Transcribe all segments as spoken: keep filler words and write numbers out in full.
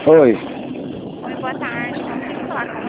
Oi. Oi, boa tarde. Consigo falar com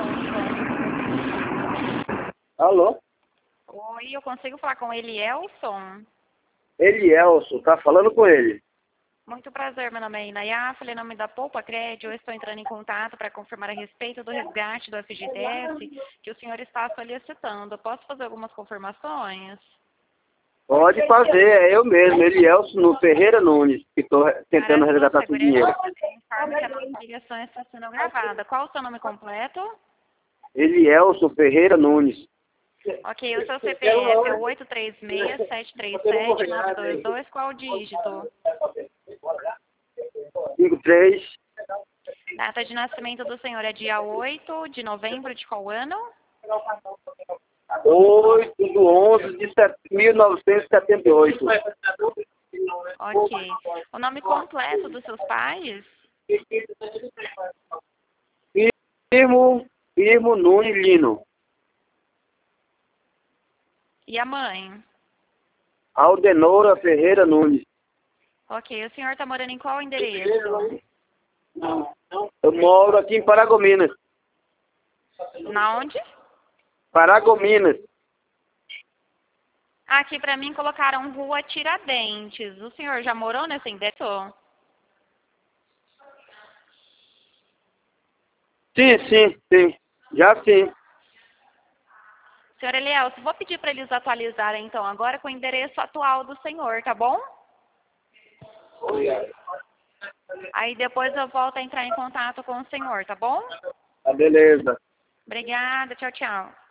Elielson? Alô? Oi, eu consigo falar com Elielson? Elielson, tá falando com ele. Muito prazer, meu nome é Inayá, falei em nome da Poupa Crédito, eu estou entrando em contato para confirmar a respeito do resgate do F G T S que o senhor está solicitando. Eu posso fazer algumas confirmações? Pode fazer, é eu mesmo, Elielson no Ferreira Nunes, que estou tentando Para a sua resgatar esse dinheiro. segurança, informe que a nossa ligação está sendo gravada. Qual o seu nome completo? Elielson Ferreira Nunes. Ok, o seu C P F é oito três seis, sete três sete, nove dois dois, qual o dígito? cinco três, Data de nascimento do senhor é dia oito de novembro de qual ano? oito de onze de mil novecentos e setenta e oito. Ok. O nome completo dos seus pais? Firmo, Firmo Nunes Lino. E a mãe? Aldenora Ferreira Nunes. Ok. O senhor está morando em qual endereço? Eu moro aqui em Paragominas. Na onde? Paragominas. Aqui para mim colocaram Rua Tiradentes. O senhor já morou nesse endereço? Sim, sim, sim. Já sim. Senhor Elielson, vou pedir para eles atualizarem então agora com o endereço atual do senhor, tá bom? Aí depois eu volto a entrar em contato com o senhor, tá bom? Tá, beleza. Obrigada, tchau, tchau.